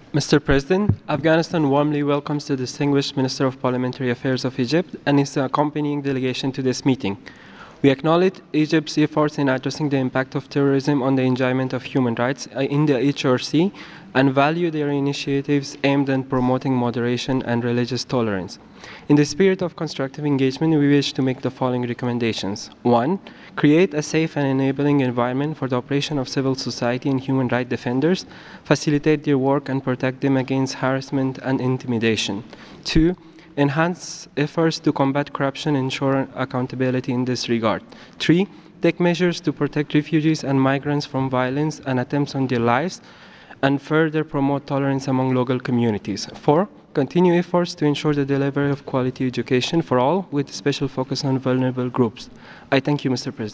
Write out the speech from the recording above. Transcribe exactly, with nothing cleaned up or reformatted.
Mister President, Afghanistan warmly welcomes the distinguished Minister of Parliamentary Affairs of Egypt and his accompanying delegation to this meeting. We acknowledge Egypt's efforts in addressing the impact of terrorism on the enjoyment of human rights in the H R C and value their initiatives aimed at promoting moderation and religious tolerance. In the spirit of constructive engagement, we wish to make the following recommendations. One, create a safe and enabling environment for the operation of civil society and human rights defenders, facilitate their work and protect them against harassment and intimidation. Two, enhance efforts to combat corruption and ensure accountability in this regard. Three, take measures to protect refugees and migrants from violence and attempts on their lives, and further promote tolerance among local communities. Four, continue efforts to ensure the delivery of quality education for all, with special focus on vulnerable groups. I thank you, Mister President.